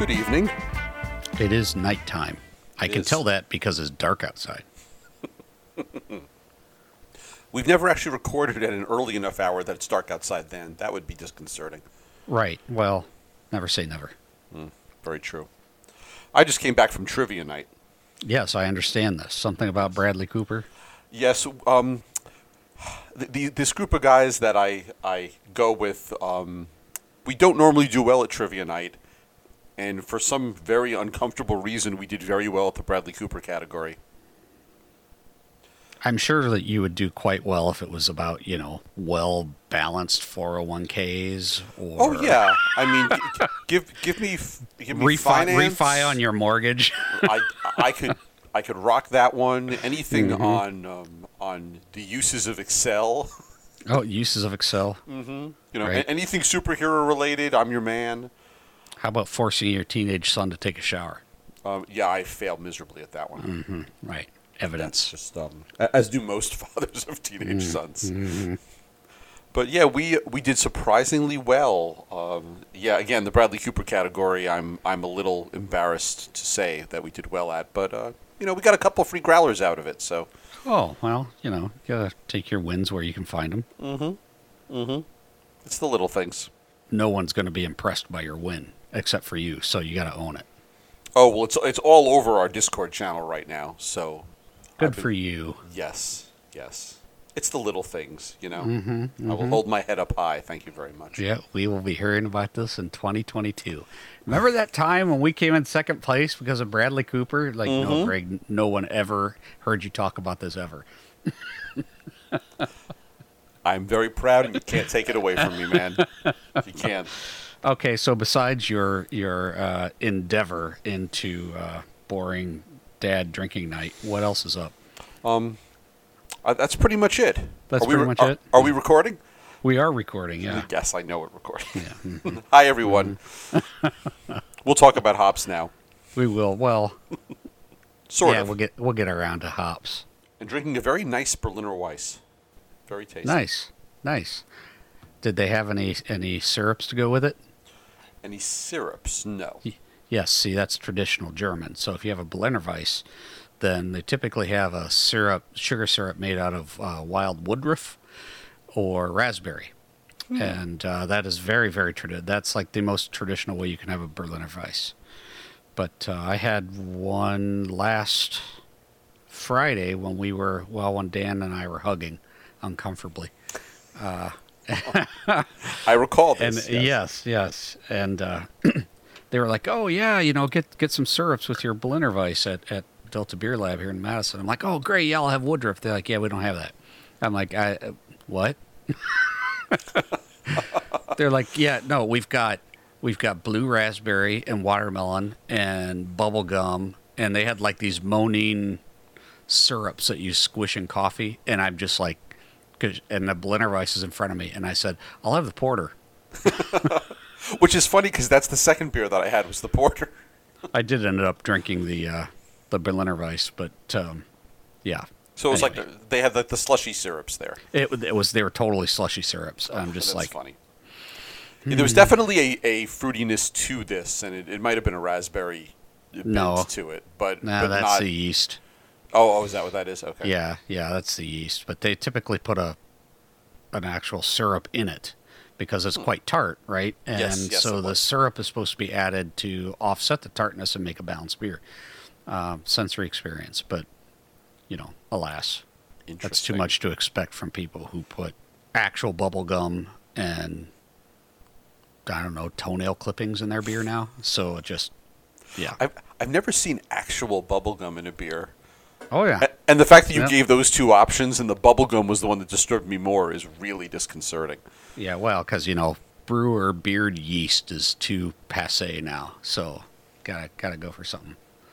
good evening. It is nighttime. I can tell that because it's dark outside. We've never actually recorded at an early enough hour that it's dark outside then. That would be disconcerting. Right. Well, never say never. Very true. I just came back from trivia night. Yes, I understand this. Something about Bradley Cooper? Yes, this group of guys that I go with, we don't normally do well at trivia night. And for some very uncomfortable reason, we did very well at the Bradley Cooper category. I'm sure that you would do quite well if it was about, well-balanced 401ks or... Oh, yeah. I mean, give me finance. Refi on your mortgage. I could rock that one. Anything on the uses of Excel. Oh, uses of Excel. Right. Anything superhero related, I'm your man. How about forcing your teenage son to take a shower? Yeah, I failed miserably at that one. Right. Evidence. That's just as do most fathers of teenage sons. But yeah, we did surprisingly well. Again, the Bradley Cooper category, I'm a little embarrassed to say that we did well at, but we got a couple free growlers out of it. So. Oh well, you gotta take your wins where you can find them. It's the little things. No one's going to be impressed by your win except for you, so you got to own it. Oh well, it's all over our Discord channel right now. So. Good for you. Yes. It's the little things, I will hold my head up high. Thank you very much. Yeah, we will be hearing about this in 2022. Remember that time when we came in second place because of Bradley Cooper? No, Greg, no one ever heard you talk about this ever. I'm very proud, and you can't take it away from me, man. You can't. Okay, so besides your endeavor into boring dad drinking night, what else is up? That's pretty much it. That's pretty much it? Are we recording? We are recording, yeah. Yes, I know we're recording. Yeah. Hi, everyone. We'll talk about hops now. We will. Well, sort of. We'll get around to hops. And drinking a very nice Berliner Weiss. Very tasty. Nice. Did they have any syrups to go with it? Any syrups? No. Yes, see, that's traditional German. So if you have a Berliner Weiss, then they typically have a sugar syrup made out of wild woodruff or raspberry. And that is very, very traditional. That's like the most traditional way you can have a Berliner Weiss. But I had one last Friday when Dan and I were hugging uncomfortably. I recall this. And yes. And they were like, "Oh yeah, get some syrups with your Berliner Weiss at Delta Beer Lab here in Madison." I'm like, "Oh great, yeah, I'll have woodruff." They're like, "Yeah, we don't have that." I'm like, "What?" They're like, "Yeah, no, we've got blue raspberry and watermelon and bubble gum," and they had like these moaning syrups that you squish in coffee, and I'm just like, and the Berliner Weiss is in front of me, and I said, "I'll have the porter." Which is funny because that's the second beer that I had was the porter. I did end up drinking the Berliner Weiss, but yeah. So it was anyway. like they had the slushy syrups there. They were totally slushy syrups. I'm just that's like funny. Yeah, there was definitely a fruitiness to this, and it might have been a raspberry bent to it, but that's not the yeast. Oh, is that what that is? Okay. Yeah, that's the yeast. But they typically put an actual syrup in it because it's quite tart, right? And yes, so the syrup is supposed to be added to offset the tartness and make a balanced beer. Sensory experience, but alas, that's too much to expect from people who put actual bubble gum and I don't know, toenail clippings in their beer now. So it just, yeah. I've never seen actual bubble gum in a beer. Oh yeah. And the fact that you gave those two options and the bubble gum was the one that disturbed me more is really disconcerting. Yeah, well, because brewer beard yeast is too passé now, so gotta go for something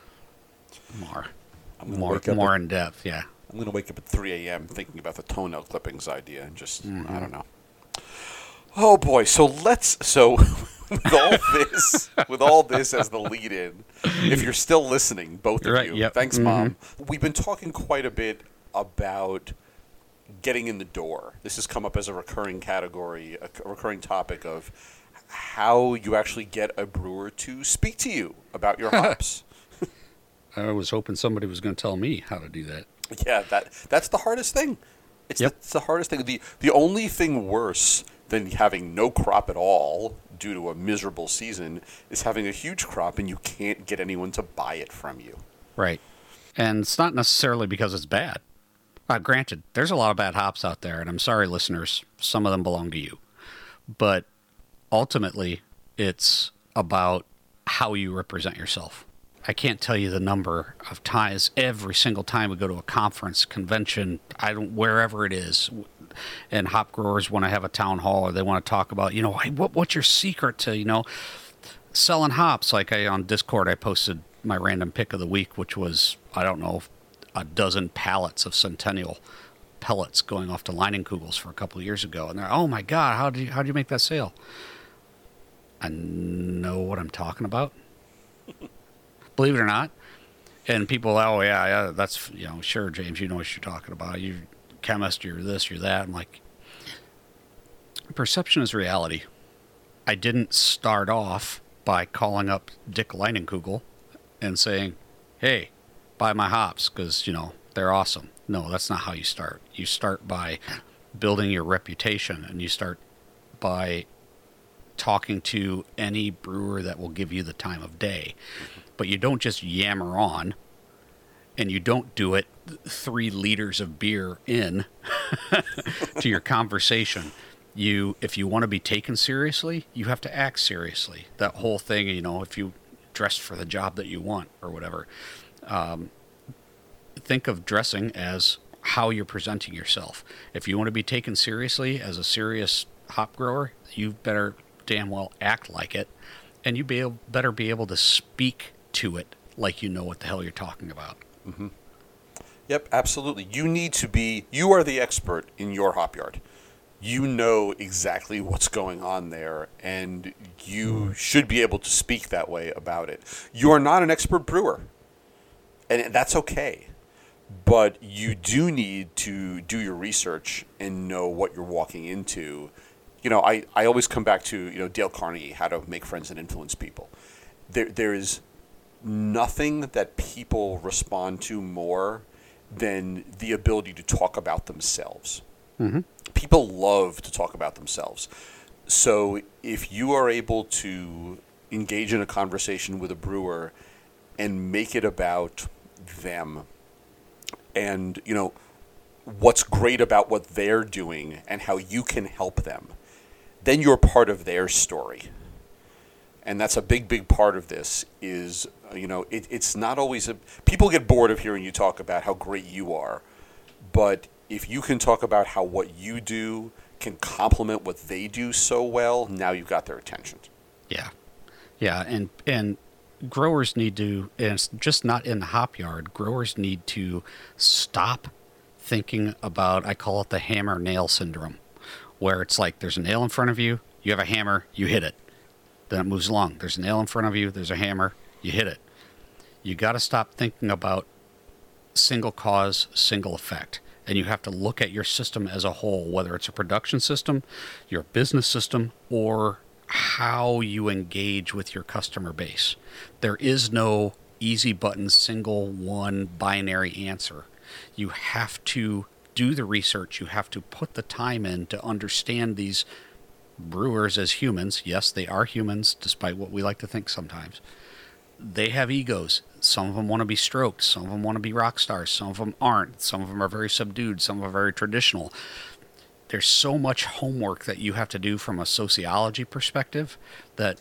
more in depth. Yeah. I'm gonna wake up at 3 a.m. thinking about the toenail clippings idea and just I don't know. Oh boy, so with all this as the lead-in, if you're still listening, both of you, yep. Thanks, Mom. We've been talking quite a bit about getting in the door. This has come up as a recurring category, a recurring topic of how you actually get a brewer to speak to you about your hops. I was hoping somebody was going to tell me how to do that. Yeah, that's the hardest thing. It's the hardest thing. The only thing worse than having no crop at all due to a miserable season is having a huge crop and you can't get anyone to buy it from you. Right. And it's not necessarily because it's bad. Granted, there's a lot of bad hops out there, and I'm sorry, listeners, some of them belong to you. But ultimately, it's about how you represent yourself. I can't tell you the number of times, every single time we go to a conference, convention, wherever it is, and hop growers want to have a town hall or they want to talk about, hey, what's your secret to, selling hops? Like on Discord, I posted my random pick of the week, which was, I don't know, a dozen pallets of Centennial pellets going off to Leinenkugels for a couple of years ago. And they're, oh my God, how did you make that sale? I know what I'm talking about. Believe it or not. And people, oh yeah, that's, sure, James, you know what you're talking about. You're a chemist, you're this, you're that. I'm like, perception is reality. I didn't start off by calling up Dick Leinenkugel and saying, hey, buy my hops because, they're awesome. No, that's not how you start. You start by building your reputation, and you start by talking to any brewer that will give you the time of day. But you don't just yammer on, and you don't do it 3 liters of beer in to your conversation. If you want to be taken seriously, you have to act seriously. That whole thing, if you dressed for the job that you want or whatever, think of dressing as how you're presenting yourself. If you want to be taken seriously as a serious hop grower, you better damn well act like it, and you better be able to speak to it like you know what the hell you're talking about. Mm-hmm. Yep, absolutely. You are the expert in your hop yard. You know exactly what's going on there, and you should be able to speak that way about it. You are not an expert brewer, and that's okay. But you do need to do your research and know what you're walking into. I always come back to, Dale Carnegie, How to Make Friends and Influence People. There is nothing that people respond to more than the ability to talk about themselves. Mm-hmm. People love to talk about themselves. So if you are able to engage in a conversation with a brewer and make it about them and, what's great about what they're doing and how you can help them, then you're part of their story. And that's a big, big part of this is, it's not always people get bored of hearing you talk about how great you are. But if you can talk about how what you do can complement what they do so well, now you've got their attention. Yeah. Yeah. And growers need to, and it's just not in the hop yard, growers need to stop thinking about, I call it the hammer nail syndrome, where it's like there's a nail in front of you, you have a hammer, you hit it. Then it moves along. There's a nail in front of you, there's a hammer, you hit it. You got to stop thinking about single cause, single effect. And you have to look at your system as a whole, whether it's a production system, your business system, or how you engage with your customer base. There is no easy button, single one binary answer. You have to do the research. You have to put the time in to understand these brewers as humans. Yes, they are humans, despite what we like to think sometimes. They have egos. Some of them want to be stroked. Some of them want to be rock stars. Some of them aren't. Some of them are very subdued. Some of them are very traditional. There's so much homework that you have to do from a sociology perspective that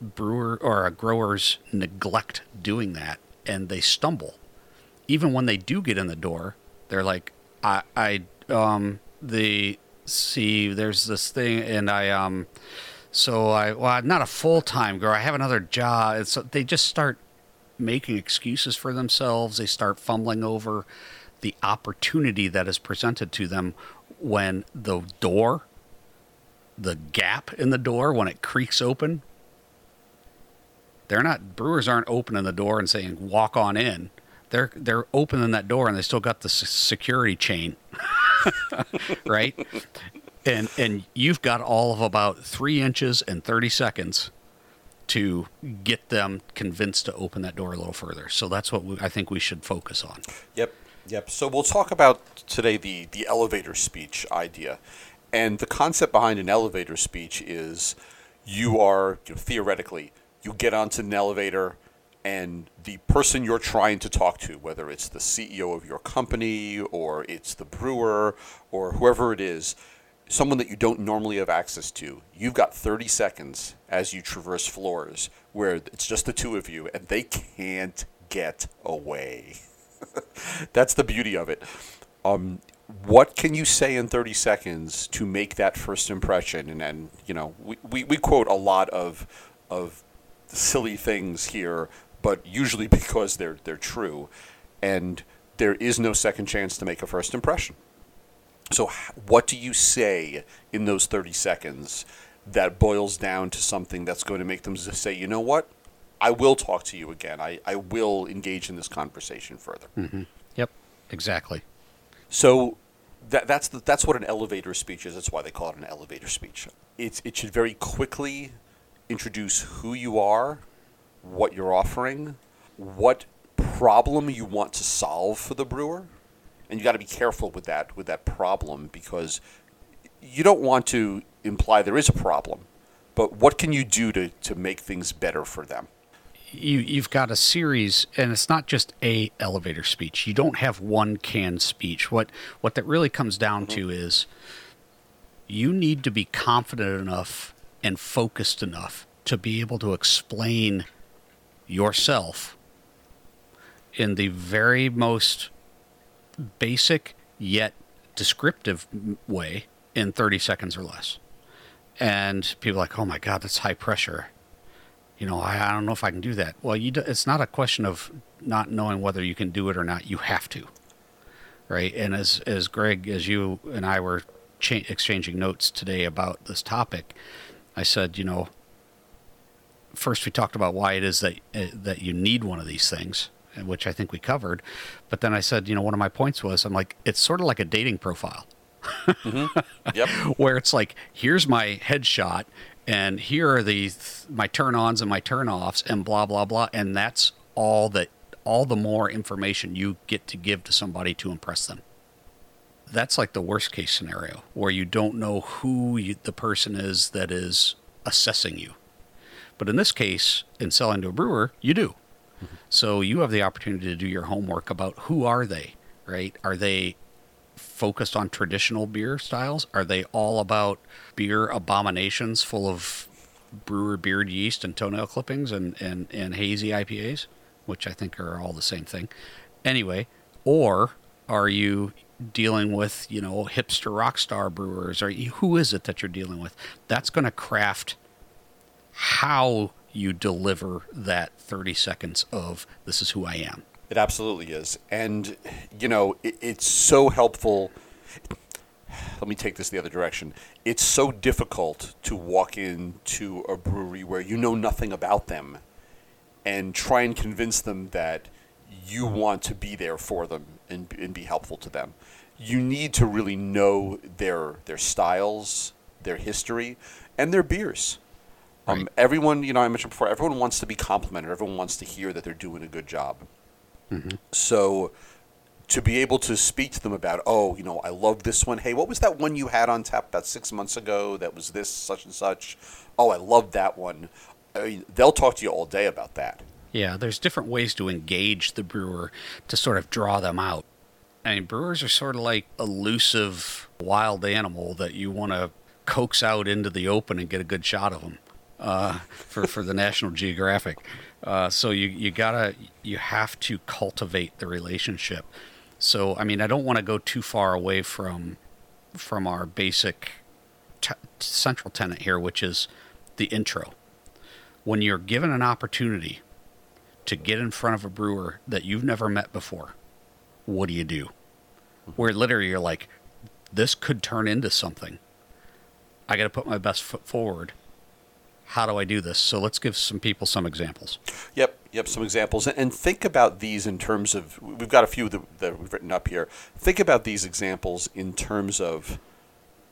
growers neglect doing that, and they stumble. Even when they do get in the door, they're like, there's this thing, and I'm not a full-time grower. I have another job. And so they just start making excuses for themselves. They start fumbling over the opportunity that is presented to them when the gap in the door, when it creaks open. Brewers aren't opening the door and saying, walk on in. They're opening that door and they still got the security chain, right? And you've got all of about 3 inches and 30 seconds to get them convinced to open that door a little further. So that's what I think we should focus on. Yep, yep. So we'll talk about today the elevator speech idea. And the concept behind an elevator speech is you are, theoretically, you get onto an elevator and the person you're trying to talk to, whether it's the CEO of your company or it's the brewer or whoever it is, someone that you don't normally have access to, you've got 30 seconds as you traverse floors where it's just the two of you and they can't get away. That's the beauty of it. What can you say in 30 seconds to make that first impression? And we quote a lot of silly things here, but usually because they're true. And there is no second chance to make a first impression. So what do you say in those 30 seconds that boils down to something that's going to make them say, you know what? I will talk to you again. I will engage in this conversation further. Mm-hmm. Yep, exactly. So that's what an elevator speech is. That's why they call it an elevator speech. It should very quickly introduce who you are, what you're offering, what problem you want to solve for the brewer. And you got to be careful with that problem, because you don't want to imply there is a problem, but what can you do to make things better for them? You've got a series, and it's not just a elevator speech. You don't have one canned speech. What that really comes down to is you need to be confident enough and focused enough to be able to explain yourself in the very most basic yet descriptive way in 30 seconds or less. And people are like, oh my God, that's high pressure. I don't know if I can do that. Well, it's not a question of not knowing whether you can do it or not. You have to, right? And as Greg, as you and I were exchanging notes today about this topic, I said, first we talked about why it is that you need one of these things, which I think we covered. But then I said, one of my points was, I'm like, it's sort of like a dating profile. Mm-hmm. Yep. Where it's like, here's my headshot, and here are my turn-ons and my turn-offs, and blah, blah, blah. And that's all the more information you get to give to somebody to impress them. That's like the worst case scenario, where you don't know who the person is that is assessing you. But in this case, in selling to a brewer, you do. Mm-hmm. So you have the opportunity to do your homework about who are they, right? Are they focused on traditional beer styles? Are they all about beer abominations full of brewer beard yeast and toenail clippings and hazy IPAs, which I think are all the same thing? Anyway, or are you dealing with, hipster rock star brewers? Who is it that you're dealing with? That's going to craft how you deliver that 30 seconds of this is who I am. It absolutely is. And, it's so helpful. Let me take this the other direction. It's so difficult to walk into a brewery where you know nothing about them and try and convince them that you want to be there for them and be helpful to them. You need to really know their styles, their history, and their beers. Right. Everyone, I mentioned before, everyone wants to be complimented. Everyone wants to hear that they're doing a good job. Mm-hmm. So to be able to speak to them about, I love this one. Hey, what was that one you had on tap about 6 months ago that was this, such and such? Oh, I love that one. They'll talk to you all day about that. Yeah, there's different ways to engage the brewer to sort of draw them out. I mean, brewers are sort of like elusive wild animal that you want to coax out into the open and get a good shot of them for the National Geographic. So you have to cultivate the relationship. So, I mean, I don't want to go too far away from our basic central tenet here, which is the intro. When you're given an opportunity to get in front of a brewer that you've never met before, what do you do? Where literally you're like, this could turn into something. I got to put my best foot forward. How do I do this? So let's give some people some examples. Yep, some examples. And think about these in terms of, we've got a few that we've written up here. Think about these examples in terms of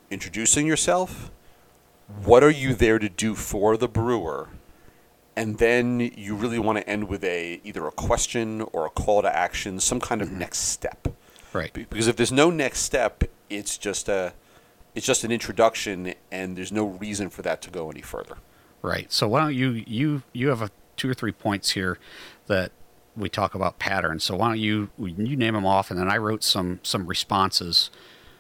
introducing yourself, what are you there to do for the brewer, and then you really want to end with either a question or a call to action, some kind of next step. Right. Because if there's no next step, it's just an introduction, and there's no reason for that to go any further. Right. So why don't you have 2 or 3 points here that we talk about patterns. So why don't you name them off, and then I wrote some responses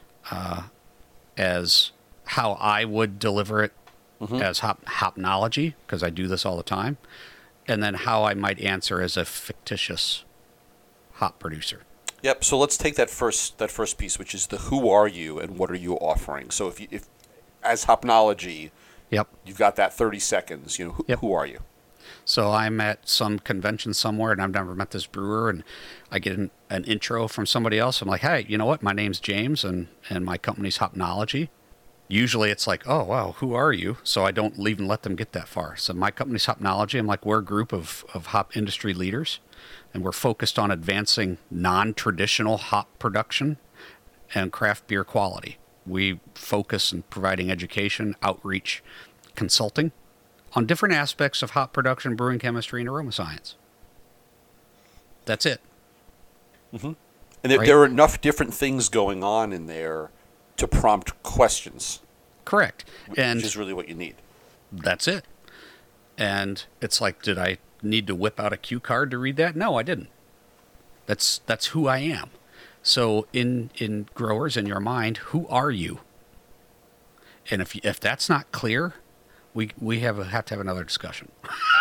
as how I would deliver it as hopnology, because I do this all the time, and then how I might answer as a fictitious hop producer. Yep. So let's take that first piece, which is the who are you and what are you offering. So if as hopnology, Yep. you've got that 30 seconds. Who are you? So I'm at some convention somewhere, and I've never met this brewer, and I get an intro from somebody else. I'm like, hey, you know what? My name's James, and my company's Hopnology. Usually it's like, oh, wow, who are you? So I don't even let them get that far. So my company's Hopnology. I'm like, we're a group of hop industry leaders, and we're focused on advancing non-traditional hop production and craft beer quality. We focus on providing education, outreach, consulting on different aspects of hop production, brewing chemistry, and aroma science. That's it. And there are enough different things going on in there to prompt questions. Correct. Which And is really what you need. that's it. And it's like, did I need to whip out a cue card to read that? No, I didn't. That's who I am. So in growers, in your mind, who are you? And if that's not clear, we have to have another discussion.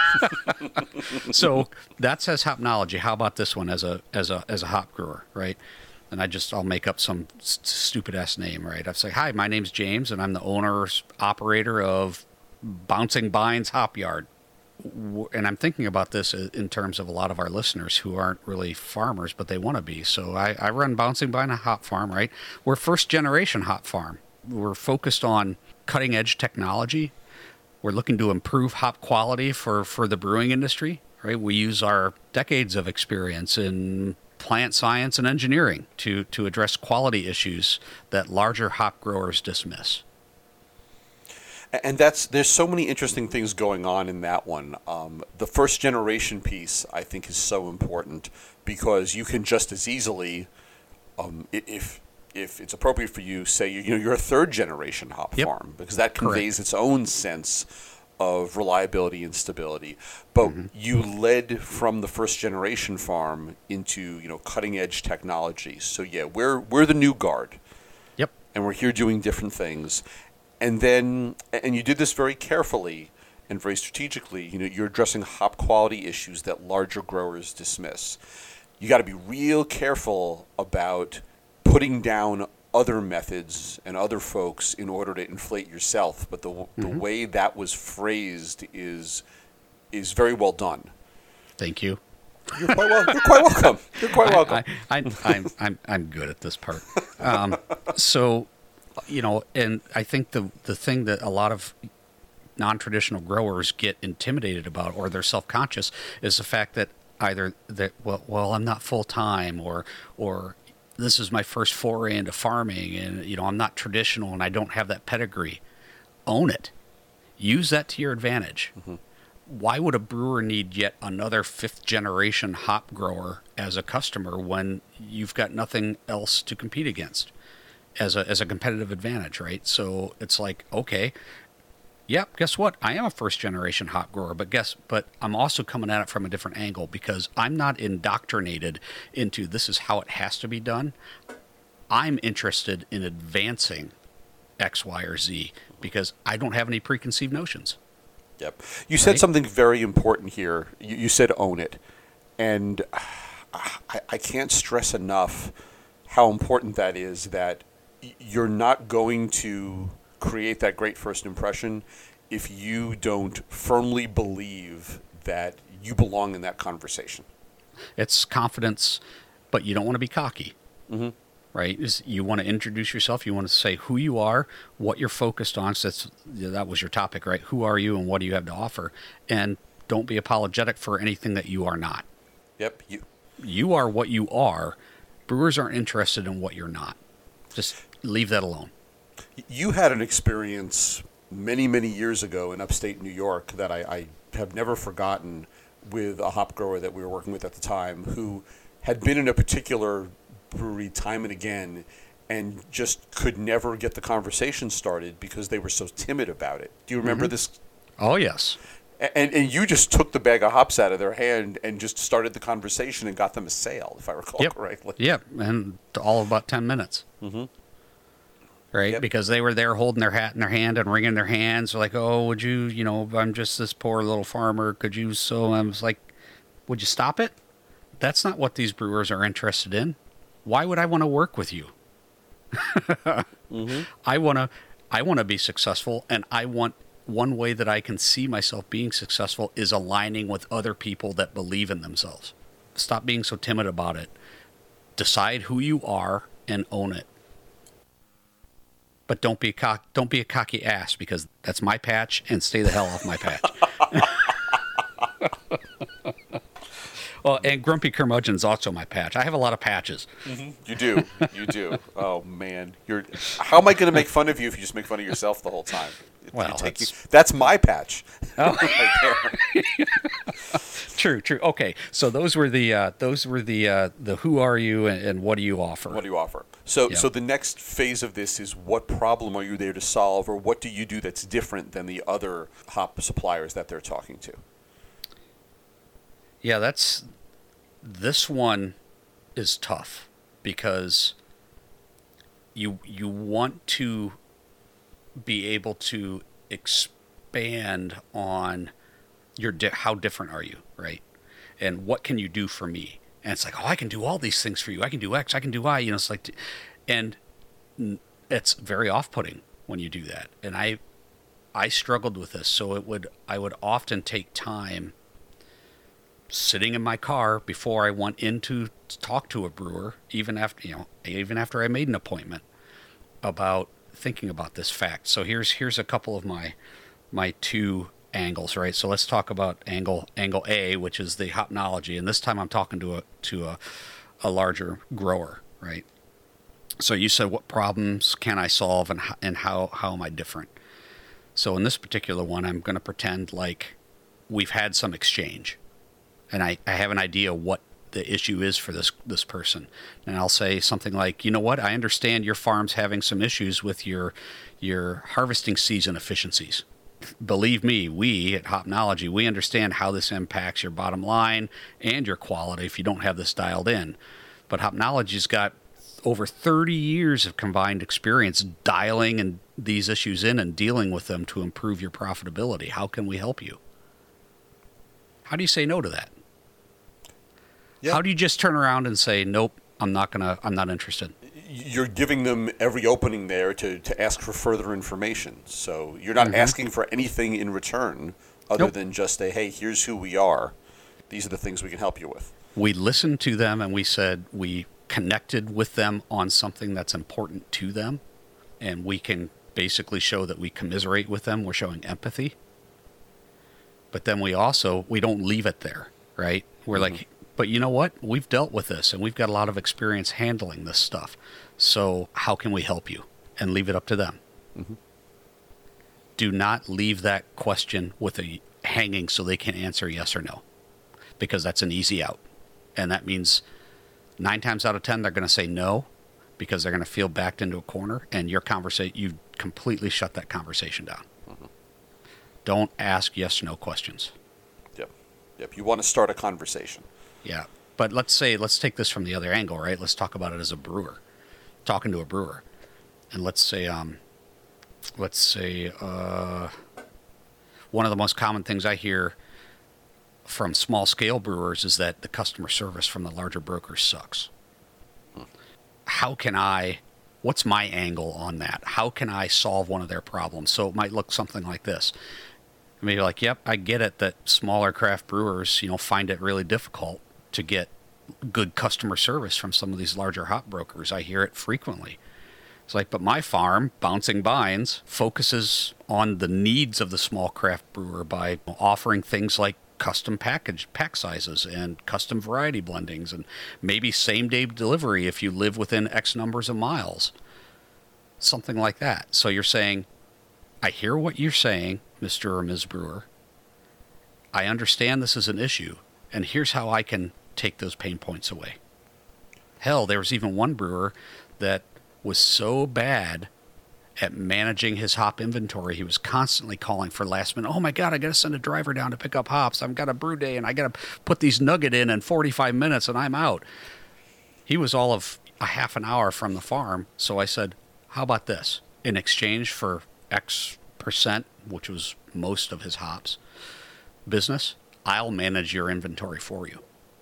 So that's as hopnology. How about this one as a hop brewer, right? And I'll make up some stupid ass name, right? I say, hi, my name's James, and I'm the operator of Bouncing Bines Hop Yard. And I'm thinking about this in terms of a lot of our listeners who aren't really farmers, but they want to be. So I run Bouncing Bine Hop Farm, right? We're first generation hop farm. We're focused on cutting edge technology. We're looking to improve hop quality for the brewing industry, right? We use our decades of experience in plant science and engineering to address quality issues that larger hop growers dismiss. And there's so many interesting things going on in that one. The first generation piece, I think, is so important because you can just as easily, if it's appropriate for you, say you're a third generation hop farm, because that conveys its own sense of reliability and stability. But you led from the first generation farm into cutting edge technology. So yeah, we're the new guard. Yep. And we're here doing different things. And you did this very carefully and very strategically. You're addressing hop quality issues that larger growers dismiss. You got to be real careful about putting down other methods and other folks in order to inflate yourself. But the way that was phrased is very well done. Thank you. You're quite welcome. You're quite welcome. I'm good at this part. So, and I think the thing that a lot of non-traditional growers get intimidated about, or they're self-conscious, is the fact that either that I'm not full-time, or this is my first foray into farming, and I'm not traditional and I don't have that pedigree. Own it. Use that to your advantage. Why would a brewer need yet another fifth generation hop grower as a customer when you've got nothing else to compete against as a competitive advantage, right? So it's like, okay, yep, guess what? I am a first generation hop grower, but I'm also coming at it from a different angle because I'm not indoctrinated into this is how it has to be done. I'm interested in advancing X, Y, or Z because I don't have any preconceived notions. Yep. You said something very important here. You said own it. And I can't stress enough how important that is, that you're not going to create that great first impression if you don't firmly believe that you belong in that conversation. It's confidence, but you don't want to be cocky. Right? You want to introduce yourself. You want to say who you are, what you're focused on. So that was your topic, right? Who are you and what do you have to offer? And don't be apologetic for anything that you are not. Yep. You are what you are. Brewers aren't interested in what you're not. Just leave that alone. You had an experience many, many years ago in upstate New York that I have never forgotten with a hop grower that we were working with at the time who had been in a particular brewery time and again and just could never get the conversation started because they were so timid about it. Do you remember this? Oh, yes. And you just took the bag of hops out of their hand and just started the conversation and got them a sale, if I recall correctly. Yep, and all about 10 minutes. Right? Yep. Because they were there holding their hat in their hand and wringing their hands. Like, oh, would you, I'm just this poor little farmer. Could you? So I was like, would you stop it? That's not what these brewers are interested in. Why would I want to work with you? I want to be successful, and I want one way that I can see myself being successful is aligning with other people that believe in themselves. Stop being so timid about it. Decide who you are and own it. But don't be a cocky ass, because that's my patch, and stay the hell off my patch. Well, and Grumpy Curmudgeon's also my patch. I have a lot of patches. You do. Oh man, how am I going to make fun of you if you just make fun of yourself the whole time? Well, that's my patch. Oh. Right there. True. Okay, so those were the who are you and what do you offer? What do you offer? So the next phase of this is, what problem are you there to solve, or what do you do that's different than the other hop suppliers that they're talking to? Yeah, this one is tough because you want to be able to expand on how different are you, right? And what can you do for me? And it's like, oh, I can do all these things for you. I can do X, I can do Y. It's like, and it's very off-putting when you do that. And I struggled with this, so I would often take time sitting in my car before I went in to talk to a brewer, even after I made an appointment, about thinking about this fact. So here's a couple of my two angles, right? So let's talk about angle A, which is the hopnology, and this time I'm talking to a larger grower, right? So you said, what problems can I solve, and how am I different? So in this particular one, I'm going to pretend like we've had some exchange, and I have an idea what the issue is for this person. And I'll say something like, you know what, I understand your farm's having some issues with your harvesting season efficiencies. Believe me, we at Hopnology, we understand how this impacts your bottom line and your quality if you don't have this dialed in. But Hopnology's got over 30 years of combined experience dialing these issues in and dealing with them to improve your profitability. How can we help you? How do you say no to that? Yep. How do you just turn around and say, nope, I'm not interested? You're giving them every opening there to ask for further information. So you're not asking for anything in return other than just a, hey, here's who we are. These are the things we can help you with. We listened to them, and we said we connected with them on something that's important to them, and we can basically show that we commiserate with them. We're showing empathy. But then we don't leave it there, right? We're like, but you know what? We've dealt with this, and we've got a lot of experience handling this stuff. So how can we help you? And leave it up to them. Do not leave that question with a hanging so they can answer yes or no, because that's an easy out. And that means 9 times out of 10, they're going to say no, because they're going to feel backed into a corner, and you've completely shut that conversation down. Don't ask yes or no questions. Yep. You want to start a conversation. Yeah. But let's take this from the other angle, right? Let's talk about it as a brewer, talking to a brewer. And let's say one of the most common things I hear from small scale brewers is that the customer service from the larger brokers sucks. What's my angle on that? How can I solve one of their problems? So it might look something like this. Maybe like, yep, I get it that smaller craft brewers, find it really difficult to get good customer service from some of these larger hop brokers. I hear it frequently. It's like, but my farm, Bouncing Vines, focuses on the needs of the small craft brewer by offering things like custom pack sizes and custom variety blendings and maybe same-day delivery if you live within X numbers of miles. something like that. So you're saying, I hear what you're saying, Mr. or Ms. Brewer. I understand this is an issue, and here's how I can take those pain points away. Hell, there was even one brewer that was so bad at managing his hop inventory, he was constantly calling for last minute. Oh my God, I got to send a driver down to pick up hops. I've got a brew day, and I got to put these nugget in 45 minutes, and I'm out. He was all of a half an hour from the farm, so I said, how about this? In exchange for X percent, which was most of his hops business, I'll manage your inventory for you.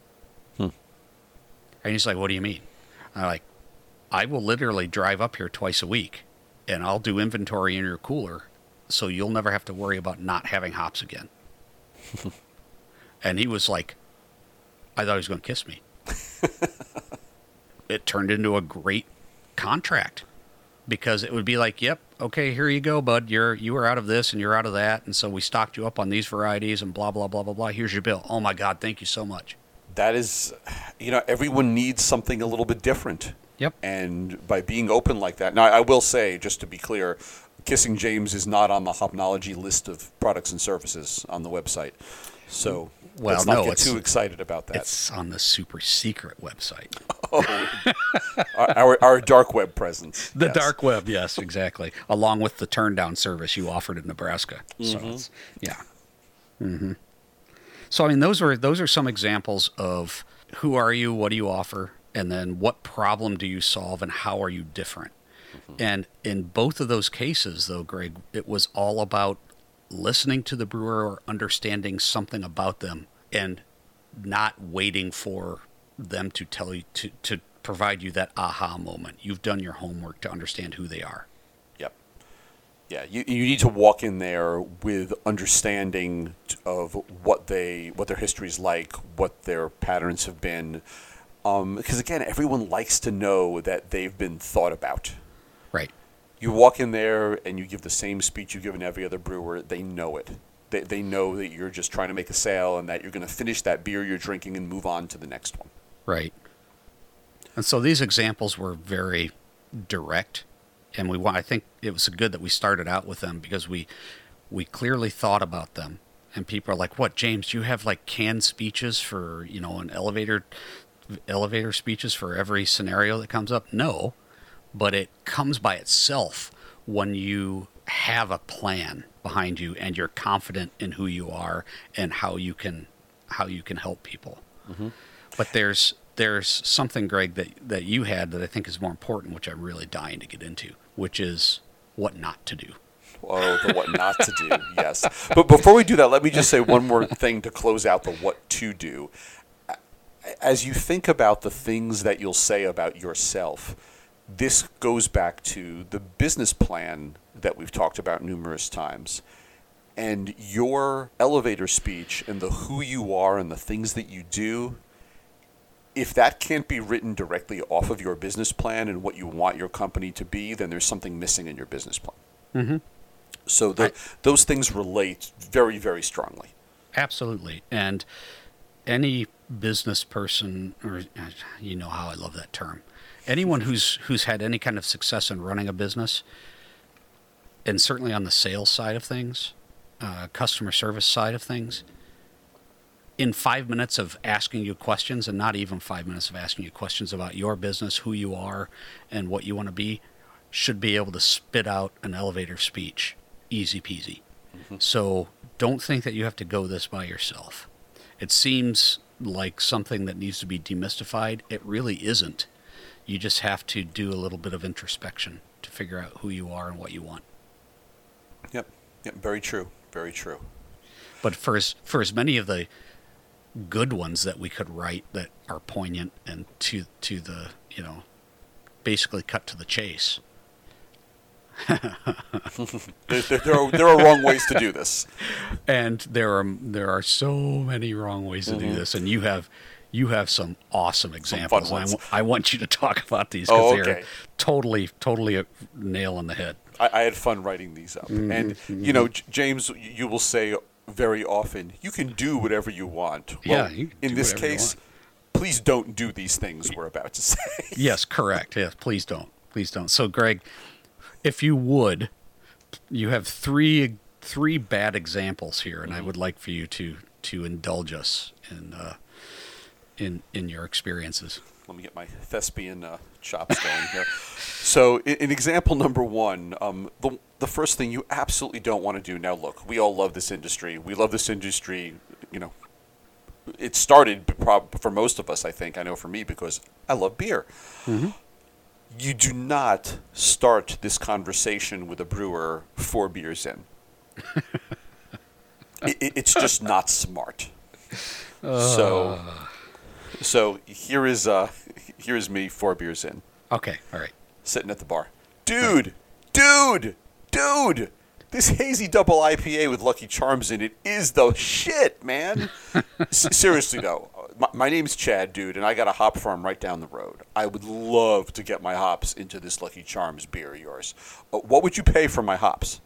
And he's like, what do you mean? I'm like, I will literally drive up here twice a week, and I'll do inventory in your cooler, so you'll never have to worry about not having hops again. And he was like, I thought he was going to kiss me. It turned into a great contract, because it would be like, yep, okay, here you go, bud. You were out of this and you're out of that, and so we stocked you up on these varieties and blah, blah, blah, blah, blah. Here's your bill. Oh, my God, thank you so much. That is, everyone needs something a little bit different. Yep. And by being open like that, now I will say, just to be clear, Kissing James is not on the Hopnology list of products and services on the website. So let's not get too excited about that. It's on the super secret website. Oh, our dark web presence. The dark web, yes, exactly. Along with the turn down service you offered in Nebraska. Mm-hmm. So yeah. Mm-hmm. So I mean, those are some examples of who are you, what do you offer, and then what problem do you solve, and how are you different. Mm-hmm. And in both of those cases, though, Greg, it was all about listening to the brewer or understanding something about them, and not waiting for them to tell you to provide you that aha moment. You've done your homework to understand who they are. Yep. Yeah, you need to walk in there with understanding of what their history is like, what their patterns have been. Because again, everyone likes to know that they've been thought about. Right. You walk in there and you give the same speech you give in every other brewer. They know it. They know that you're just trying to make a sale, and that you're going to finish that beer you're drinking and move on to the next one. Right. And so these examples were very direct, and I think it was good that we started out with them, because we clearly thought about them. And people are like, "What, James? Do you have like canned speeches for an elevator speeches for every scenario that comes up?" No, but it comes by itself when you have a plan behind you and you're confident in who you are and how you can help people. Mm-hmm. But there's something, Greg, that you had that I think is more important, which I'm really dying to get into, which is what not to do. Oh, the what not to do, yes. But before we do that, let me just say one more thing to close out the what to do. As you think about the things that you'll say about yourself, this goes back to the business plan that we've talked about numerous times. And your elevator speech and the who you are and the things that you do, if that can't be written directly off of your business plan and what you want your company to be, then there's something missing in your business plan. Mm-hmm. So those things relate very, very strongly. Absolutely. And any business person, or how I love that term, anyone who's had any kind of success in running a business, and certainly on the sales side of things, customer service side of things, in 5 minutes of asking you questions, and not even 5 minutes of asking you questions about your business, who you are, and what you want to be, should be able to spit out an elevator speech. Easy peasy. Mm-hmm. So don't think that you have to go this by yourself. It seems like something that needs to be demystified. It really isn't. You just have to do a little bit of introspection to figure out who you are and what you want. Yep. Very true. Very true. But for as many of the good ones that we could write that are poignant and to the, basically cut to the chase. there are wrong ways to do this. And there are so many wrong ways to do this, and you have some awesome examples. I want you to talk about these, because they're totally a nail on the head. I had fun writing these up. Mm-hmm. And, James, you will say very often, you can do whatever you want. Well, yeah, in this case, please don't do these things we're about to say. Yes, correct. Yes, please don't. So, Greg, if you would, you have three bad examples here, and I would like for you to indulge us in your experiences. Let me get my thespian chops going here. So, in example number one, the first thing you absolutely don't want to do. Now, look, we all love this industry. We love this industry. You know, it started for most of us, I think. I know for me because I love beer. Mm-hmm. You do not start this conversation with a brewer 4 beers in. It's just not smart. So here's me 4 beers in, Okay, all right. sitting at the bar. Dude, this hazy double IPA with Lucky Charms in it is the shit, man. Seriously though, my name's Chad, dude, and I got a hop farm right down the road. I would love to get my hops into this Lucky Charms beer of yours. What would you pay for my hops?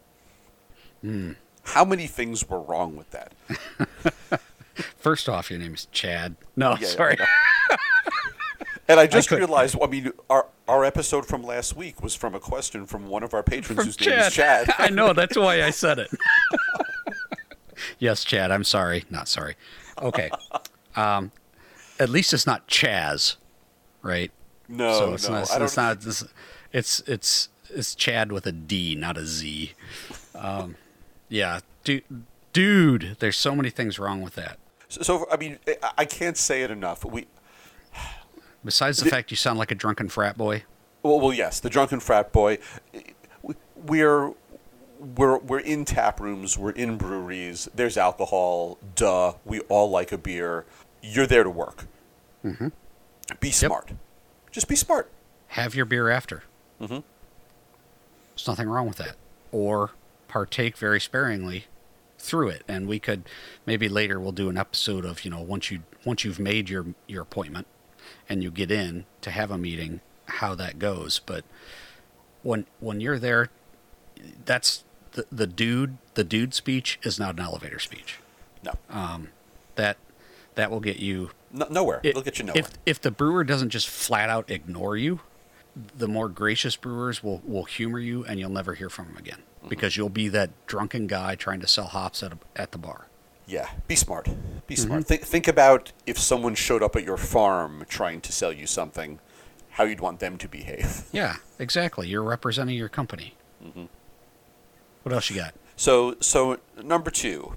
How many things were wrong with that? First off, your name is Chad. No, Yeah, sorry. And I just realized, I mean, our episode from last week was from a question from one of our patrons whose name is Chad. I know, that's why I said it. Yes, Chad, I'm sorry. Not sorry. Okay. At least it's not Chaz, right? No, So it's no. not, I don't, it's not, it's Chad with a D, not a Z. Yeah, dude, there's so many things wrong with that. so, I mean, I can't say it enough. Besides the fact you sound like a drunken frat boy. Well, yes, the drunken frat boy. We're in tap rooms. We're in breweries. There's alcohol. Duh. We all like a beer. You're there to work. Mm-hmm. Be smart. Just be smart. Have your beer after. Mm-hmm. There's nothing wrong with that. Or partake very sparingly through it. And we could maybe later we'll do an episode of, once you've made your appointment and you get in to have a meeting, how that goes. But when you're there, that's the dude speech is not an elevator speech. No. That will get you Nowhere. It'll get you nowhere. If the brewer doesn't just flat out ignore you, the more gracious brewers will humor you, and you'll never hear from them again because you'll be that drunken guy trying to sell hops at the bar. Yeah, be smart. Be smart. Think about if someone showed up at your farm trying to sell you something, how you'd want them to behave. Yeah, exactly. You're representing your company. Mm-hmm. What else you got? So number 2.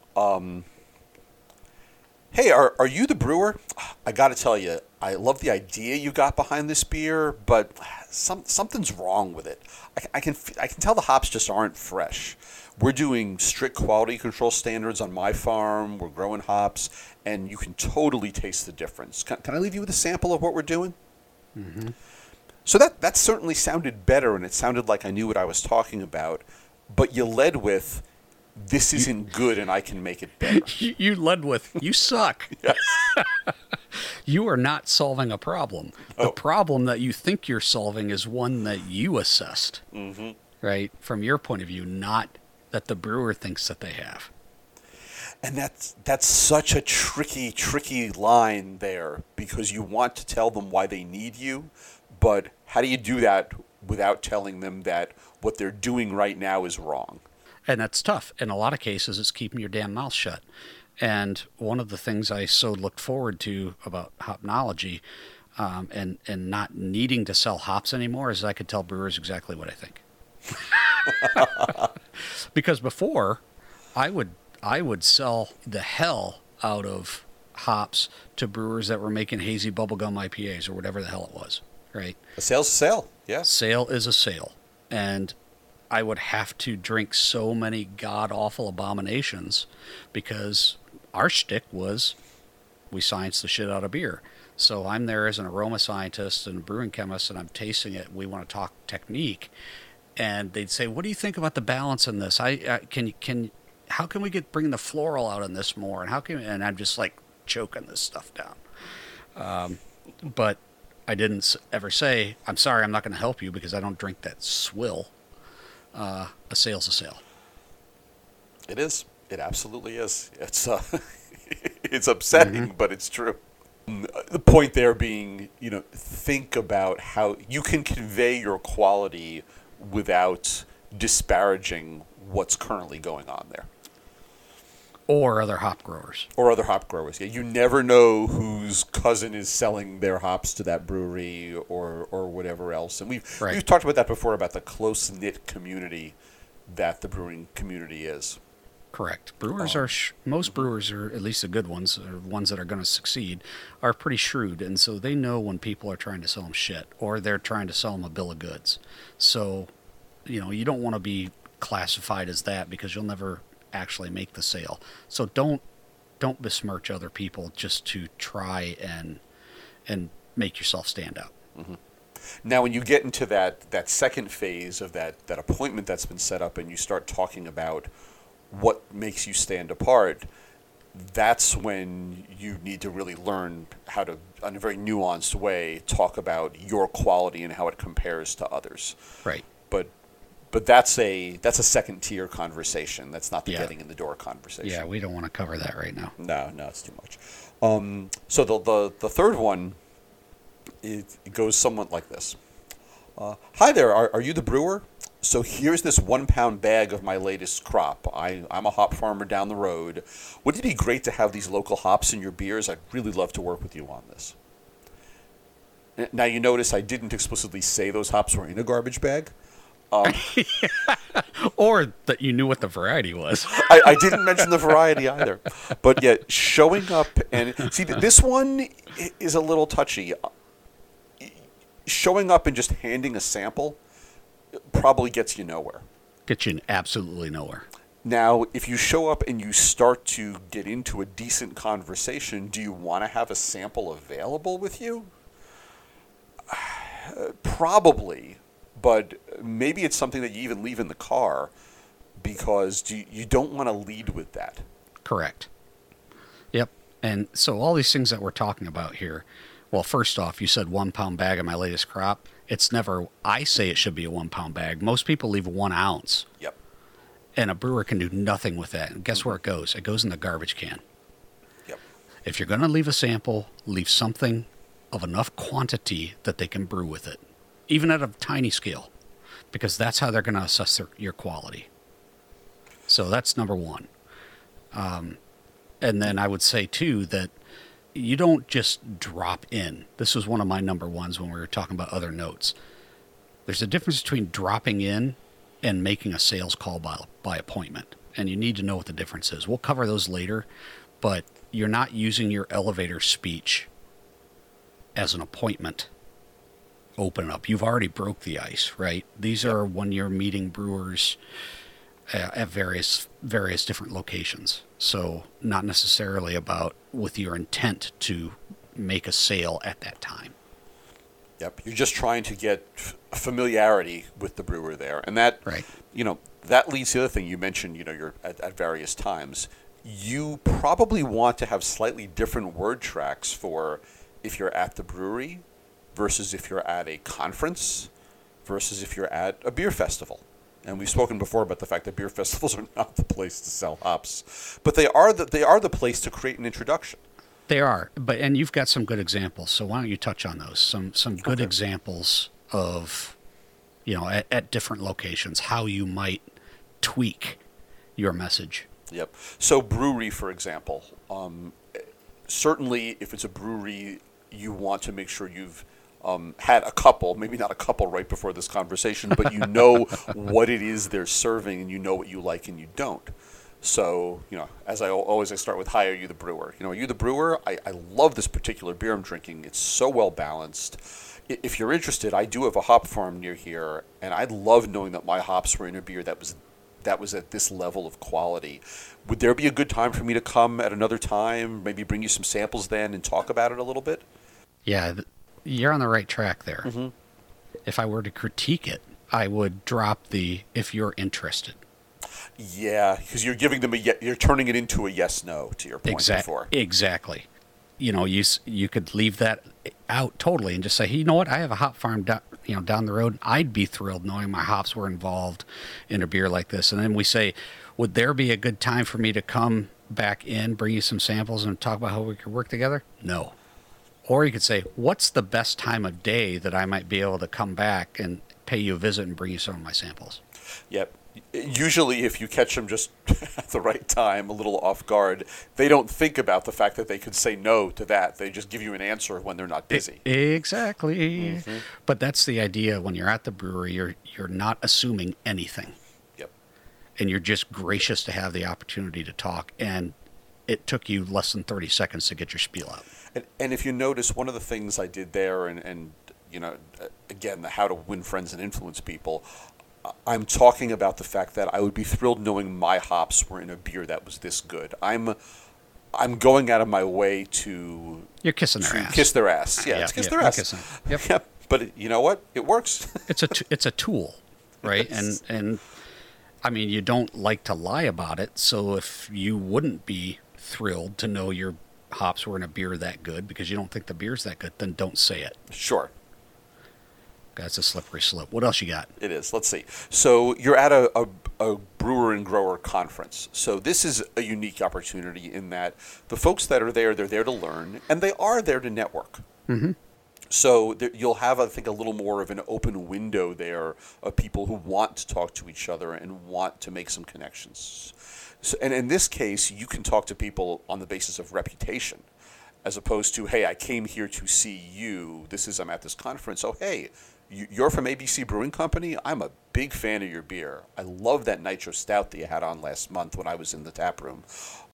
Hey, are you the brewer? I got to tell you, I love the idea you got behind this beer, but something's wrong with it. I can tell the hops just aren't fresh. We're doing strict quality control standards on my farm. We're growing hops, and you can totally taste the difference. Can I leave you with a sample of what we're doing? Mm-hmm. So that certainly sounded better, and it sounded like I knew what I was talking about. But you led with, this isn't good, and I can make it better. You led with, you suck. Yes. You are not solving a problem. Oh. The problem that you think you're solving is one that you assessed, right? From your point of view, not that the brewer thinks that they have. And that's such a tricky line there, because you want to tell them why they need you, but how do you do that without telling them that what they're doing right now is wrong? And that's tough. In a lot of cases, it's keeping your damn mouth shut. And one of the things I so looked forward to about Hopnology and not needing to sell hops anymore is I could tell brewers exactly what I think. Because before, I would sell the hell out of hops to brewers that were making hazy bubblegum IPAs or whatever the hell it was, right? A sale's a sale, yeah. Sale is a sale. And I would have to drink so many god-awful abominations because our shtick was we science the shit out of beer. So I'm there as an aroma scientist and a brewing chemist, and I'm tasting it. We want to talk technique. And they'd say, what do you think about the balance in this? How can we bring the floral out in this more? And I'm just like choking this stuff down. But I didn't ever say, I'm sorry, I'm not going to help you because I don't drink that swill. A sale's a sale. It is. It absolutely is. It's it's upsetting, but it's true. The point there being, think about how you can convey your quality without disparaging what's currently going on there. Or other hop growers. Or other hop growers. Yeah, you never know whose cousin is selling their hops to that brewery or whatever else. And we've talked about that before, about the close-knit community that the brewing community is. Correct. Brewers most brewers, are at least the good ones, or ones that are going to succeed, are pretty shrewd, and so they know when people are trying to sell them shit, or they're trying to sell them a bill of goods. So, you don't want to be classified as that, because you'll never actually make the sale. So don't besmirch other people just to try and make yourself stand out. Mm-hmm. Now, when you get into that second phase of that appointment that's been set up, and you start talking about what makes you stand apart, that's when you need to really learn how to, in a very nuanced way, talk about your quality and how it compares to others. Right. But that's a second tier conversation. That's not the getting in the door conversation. Yeah, we don't want to cover that right now. No, it's too much. So the third one, it goes somewhat like this. Hi there, are you the brewer? So here's this 1 pound bag of my latest crop. I'm a hop farmer down the road. Wouldn't it be great to have these local hops in your beers? I'd really love to work with you on this. Now you notice I didn't explicitly say those hops were in a garbage bag. Or that you knew what the variety was. I didn't mention the variety either. But yet, showing up and... See, this one is a little touchy. Showing up and just handing a sample probably gets you nowhere. Gets you absolutely nowhere. Now, if you show up and you start to get into a decent conversation, do you want to have a sample available with you? Probably. But maybe it's something that you even leave in the car, because you don't want to lead with that. Correct. Yep. And so all these things that we're talking about here, well, first off, you said 1 pound bag of my latest crop. It's never, I say it should be a 1 pound bag. Most people leave 1 ounce. Yep. And a brewer can do nothing with that. And guess where it goes? It goes in the garbage can. Yep. If you're going to leave a sample, leave something of enough quantity that they can brew with it, even at a tiny scale, because that's how they're going to assess your quality. So that's number one. And then I would say, too, that you don't just drop in. This was one of my number ones when we were talking about other notes. There's a difference between dropping in and making a sales call by appointment. And you need to know what the difference is. We'll cover those later, but you're not using your elevator speech as an appointment. Open up. You've already broke the ice, right? These are when you're meeting brewers at various different locations. So not necessarily about with your intent to make a sale at that time. Yep. You're just trying to get familiarity with the brewer there. And that, right. That leads to the other thing you mentioned, you're at various times. You probably want to have slightly different word tracks for if you're at the brewery versus if you're at a conference versus if you're at a beer festival. And we've spoken before about the fact that beer festivals are not the place to sell hops, but they are the place to create an introduction. They are, and you've got some good examples. So why don't you touch on those? Some good examples of, at different locations, how you might tweak your message. Yep. So brewery, for example, certainly if it's a brewery, you want to make sure you've had a couple, maybe not a couple right before this conversation, but you know what it is they're serving and you know what you like and you don't. So, as I start with, hi, are you the brewer? Are you the brewer? I love this particular beer I'm drinking. It's so well balanced. If you're interested, I do have a hop farm near here, and I love knowing that my hops were in a beer that was at this level of quality. Would there be a good time for me to come at another time, maybe bring you some samples then and talk about it a little bit? Yeah, you're on the right track there. Mm-hmm. If I were to critique it, I would drop the if you're interested. Yeah, because you're giving them you're turning it into a yes/no, to your point before. Exactly. You could leave that out totally and just say, hey, you know what? I have a hop farm down the road. I'd be thrilled knowing my hops were involved in a beer like this. And then we say, would there be a good time for me to come back in, bring you some samples, and talk about how we could work together? No. Or you could say, what's the best time of day that I might be able to come back pay you a visit and bring you some of my samples. Yep. Usually, if you catch them just at the right time, a little off guard, they don't think about the fact that they could say no to that. They just give you an answer when they're not busy. Exactly. Mm-hmm. But that's the idea. When you're at the brewery, you're not assuming anything. Yep. And you're just gracious to have the opportunity to talk. And it took you less than 30 seconds to get your spiel out. And if you notice, one of the things I did there, and you know, again, the how to win friends and influence people, I'm talking about the fact that I would be thrilled knowing my hops were in a beer that was this good. I'm going out of my way to You're kissing their ass. Kiss their ass. Yeah, it's kiss their ass. Yep. Yep. But you know what? It works. It's a tool, right? And I mean, you don't like to lie about it. So if you wouldn't be thrilled to know your hops were in a beer that good because you don't think the beer's that good, then don't say it. Sure. That's a slippery slope. What else you got? It is. Let's see. So you're at a brewer and grower conference. So this is a unique opportunity in that the folks that are there, they're there to learn, and they are there to network. Mm-hmm. So you'll have, I think, a little more of an open window there of people who want to talk to each other and want to make some connections. So, and in this case, you can talk to people on the basis of reputation, as opposed to, hey, I came here to see you. I'm at this conference. So, hey, you're from ABC Brewing Company? I'm a big fan of your beer. I love that Nitro Stout that you had on last month when I was in the tap room.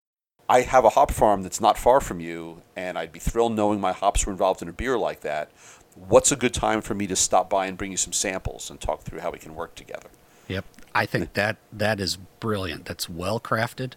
I have a hop farm that's not far from you, and I'd be thrilled knowing my hops were involved in a beer like that. What's a good time for me to stop by and bring you some samples and talk through how we can work together? Yep. I think that is brilliant. That's well crafted,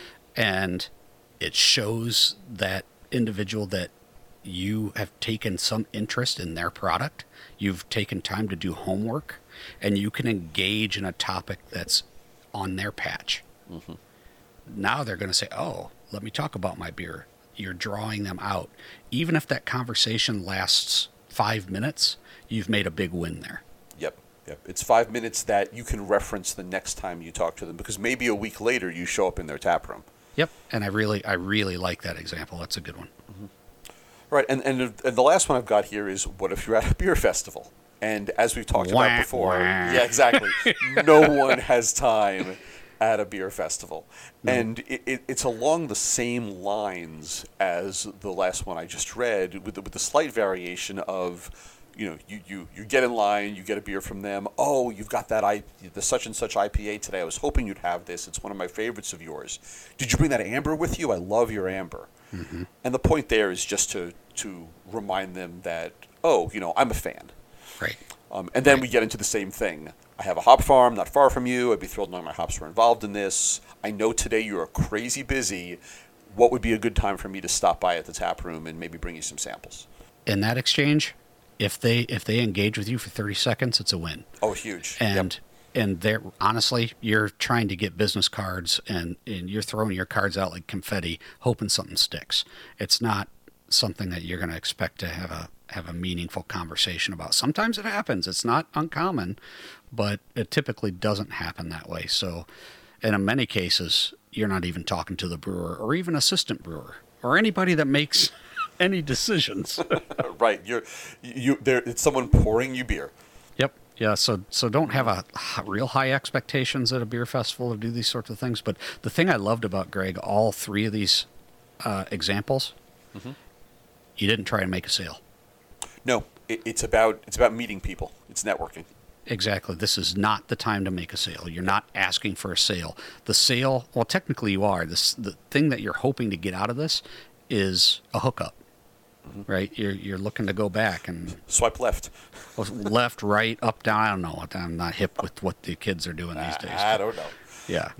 and it shows that individual that you have taken some interest in their product. You've taken time to do homework, and you can engage in a topic that's on their patch. Mm-hmm. Now they're going to say, oh, let me talk about my beer. You're drawing them out. Even if that conversation lasts 5 minutes, you've made a big win there. Yep. It's 5 minutes that you can reference the next time you talk to them, because maybe a week later you show up in their tap room. Yep. And I really like that example. That's a good one. Mm-hmm. Right. And the last one I've got here is, what if you're at a beer festival? And as we've talked about before, yeah, exactly. No one has time at a beer festival. No. And it's along the same lines as the last one I just read, with the slight variation of, you know, you get in line, you get a beer from them. Oh, you've got the such and such IPA today. I was hoping you'd have this. It's one of my favorites of yours. Did you bring that amber with you? I love your amber. Mm-hmm. And the point there is just to remind them that, oh, you know, I'm a fan. Right. And then we get into the same thing. I have a hop farm not far from you. I'd be thrilled knowing my hops were involved in this. I know today you're crazy busy. What would be a good time for me to stop by at the tap room and maybe bring you some samples? In that exchange, if they engage with you for 30 seconds, it's a win. Oh, huge. And they're honestly, you're trying to get business cards and you're throwing your cards out like confetti, hoping something sticks. It's not something that you're going to expect to have a meaningful conversation about. Sometimes it happens. It's not uncommon, but it typically doesn't happen that way. So, and in many cases, you're not even talking to the brewer or even assistant brewer or anybody that makes any decisions. Right. It's someone pouring you beer. Yep. Yeah. So don't have a real high expectations at a beer festival to do these sorts of things. But the thing I loved about Greg, all three of these examples, mm-hmm. You didn't try to make a sale. No, it's about meeting people. It's networking. Exactly. This is not the time to make a sale. You're not asking for a sale. The sale, well, technically you are. The thing that you're hoping to get out of this is a hookup, mm-hmm. Right? You're looking to go back and swipe left, left, right, up, down. I don't know. I'm not hip with what the kids are doing these days. I don't know. Yeah.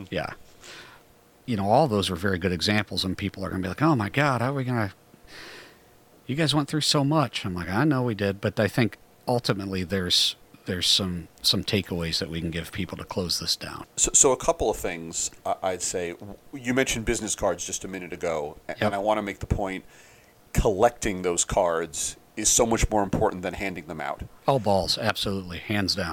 You know, all those are very good examples, and people are going to be like, "Oh my God, how are we going to?" You guys went through so much. I'm like, I know we did, but I think ultimately there's some takeaways that we can give people to close this down. So a couple of things I'd say. You mentioned business cards just a minute ago, and I want to make the point: collecting those cards is so much more important than handing them out. Oh, balls, absolutely, hands down.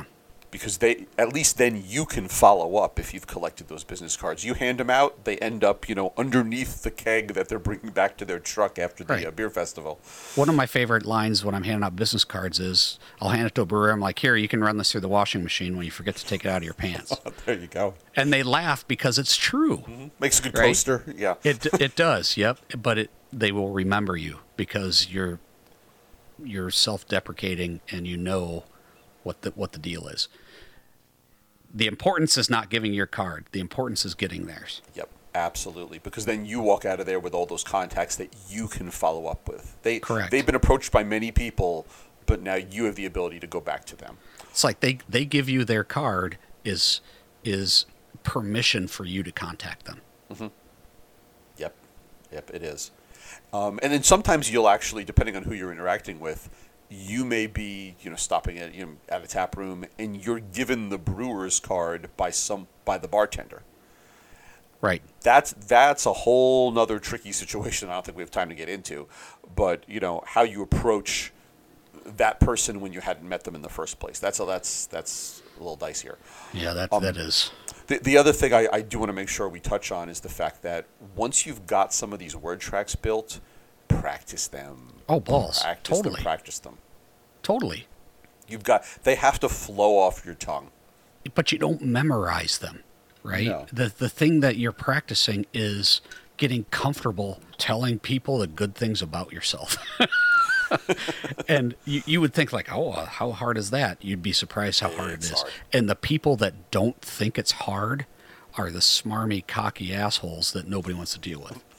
because they at least then you can follow up if you've collected those business cards. You hand them out, they end up underneath the keg that they're bringing back to their truck after the Right. beer festival. One of my favorite lines when I'm handing out business cards is I'll hand it to a brewer. I'm like, here, you can run this through the washing machine when you forget to take it out of your pants. There you go. And they laugh because it's true. Makes a good Right. coaster. Yeah. It does, yep. But they will remember you because you're self-deprecating and you know what the deal is. The importance is not giving your card. The importance is getting theirs. Yep, absolutely. Because then you walk out of there with all those contacts that you can follow up with. Correct. They've been approached by many people, but now you have the ability to go back to them. It's like they give you their card is permission for you to contact them. Yep, it is. And then sometimes you'll actually, depending on who you're interacting with, you may be, stopping at a tap room, and you're given the brewer's card by the bartender. Right. That's a whole nother tricky situation. I don't think we have time to get into, but how you approach that person when you hadn't met them in the first place. That's a little dicier. Yeah, that is. The other thing I do want to make sure we touch on is the fact that once you've got some of these word tracks built, practice them. Oh, balls. Practice Totally. them. Totally. They have to flow off your tongue. But you don't memorize them, right? No. The thing that you're practicing is getting comfortable telling people the good things about yourself. And you would think like, oh, how hard is that? You'd be surprised how hard it It's is. hard. And the people that don't think it's hard are the smarmy, cocky assholes that nobody wants to deal with.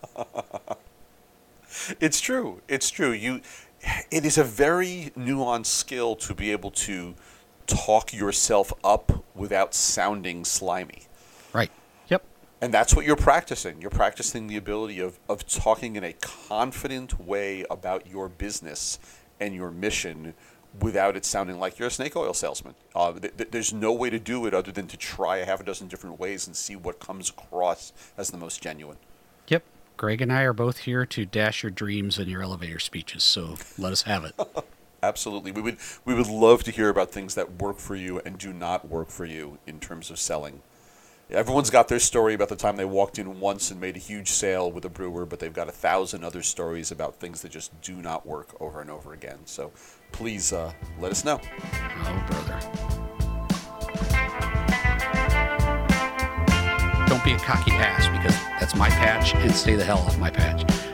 It's true. It is a very nuanced skill to be able to talk yourself up without sounding slimy. Right. Yep. And that's what you're practicing. You're practicing the ability of talking in a confident way about your business and your mission without it sounding like you're a snake oil salesman. There's no way to do it other than to try a half a dozen different ways and see what comes across as the most genuine. Yep. Greg and I are both here to dash your dreams and your elevator speeches, so let us have it. Absolutely. We would love to hear about things that work for you and do not work for you in terms of selling. Everyone's got their story about the time they walked in once and made a huge sale with a brewer, but they've got 1,000 other stories about things that just do not work over and over again. So please let us know. Oh, brother. Don't be a cocky ass, because that's my patch, and stay the hell off my patch.